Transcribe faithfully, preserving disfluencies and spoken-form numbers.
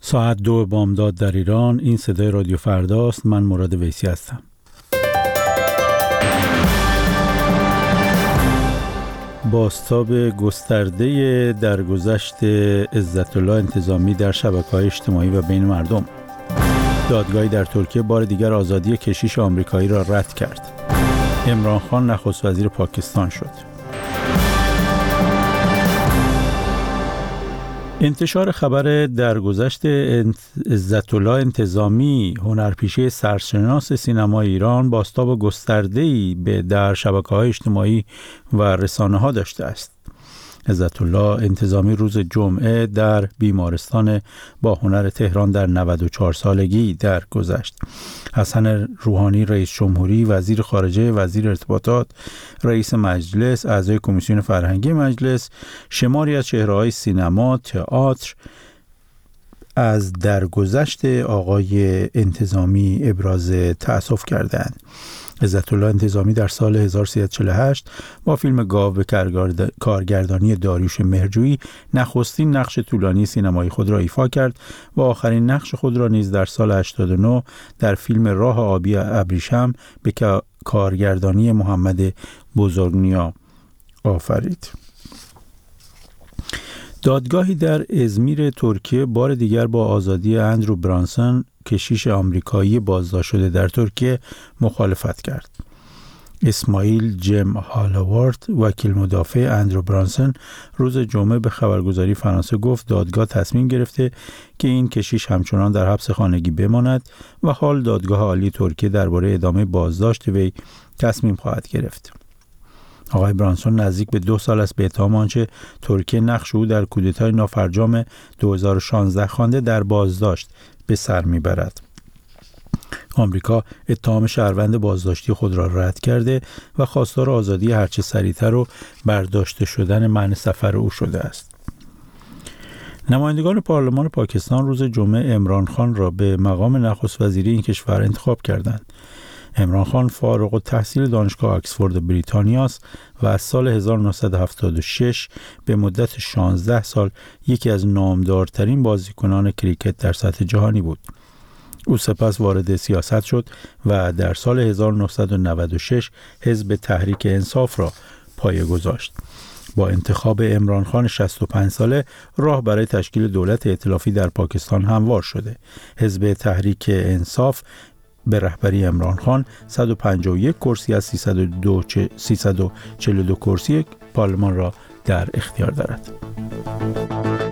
ساعت دو بامداد در ایران. این صدای رادیو فرداست. من مراد ویسی هستم. بازتاب گسترده درگذشت عزت‌الله انتظامی در شبکه‌های اجتماعی و بین مردم. دادگاهی در ترکیه بار دیگر آزادی کشیش آمریکایی را رد کرد. عمران خان نخست وزیر پاکستان شد. انتشار خبر درگذشت عزت‌الله انتظامی، هنرپیشه سرشناس سینمای ایران، بازتاب گسترده‌ای به در شبکه‌های اجتماعی و رسانه‌ها داشته است. عزت‌الله انتظامی روز جمعه در بیمارستان با هنر تهران در نود و چهار سالگی درگذشت. حسن روحانی رئیس جمهوری، وزیر خارجه، وزیر ارتباطات، رئیس مجلس، اعضای کمیسیون فرهنگی مجلس، شماری از چهره‌های سینما، تئاتر از درگذشت آقای انتظامی ابراز تأسف کردند. عزت‌الله انتظامی در سال هزار و سیصد و چهل و هشت با فیلم گاو به کارگردانی داریوش مهرجویی نخستین نقش طولانی سینمایی خود را ایفا کرد و آخرین نقش خود را نیز در سال هشتاد و نه در فیلم راه آبی ابریشم به کارگردانی محمد بزرگنیا آفرید. دادگاهی در ازمیر ترکیه بار دیگر با آزادی اندرو برانسون، کشیش آمریکایی بازداشت شده در ترکیه، مخالفت کرد. اسماعیل جم هالوارد، وکیل مدافع اندرو برانسون، روز جمعه به خبرگزاری فرانسه گفت دادگاه تصمیم گرفته که این کشیش همچنان در حبس خانگی بماند و حال دادگاه عالی ترکیه درباره ادامه بازداشت وی تصمیم خواهد گرفت. آقای برانسون نزدیک به دو سال است به اتهام آنچه ترکیه نقش او در کودتای نافرجام دو هزار و شانزده خوانده در بازداشت به سر میبرد. آمریکا اتهام شهروند بازداشتی خود را رد کرده و خواستار آزادی هرچه سریعتر و برداشته شدن منع سفر او شده است. نمایندگان پارلمان پاکستان روز جمعه عمران خان را به مقام نخست وزیری این کشور انتخاب کردند. عمران خان فارغ التحصیل دانشگاه آکسفورد بریتانیا است و از سال هزار و نهصد و هفتاد و شش به مدت شانزده سال یکی از نامدارترین بازیکنان کریکت در سطح جهانی بود. او سپس وارد سیاست شد و در سال هزار و نهصد و نود و شش حزب تحریک انصاف را پایه گذاشت. با انتخاب عمران خان شصت و پنج ساله راه برای تشکیل دولت ائتلافی در پاکستان هموار شده. حزب تحریک انصاف به رهبری عمران خان صد و پنجاه و یک کرسی از سیصد و چهل و دو کرسی پارلمان را در اختیار دارد.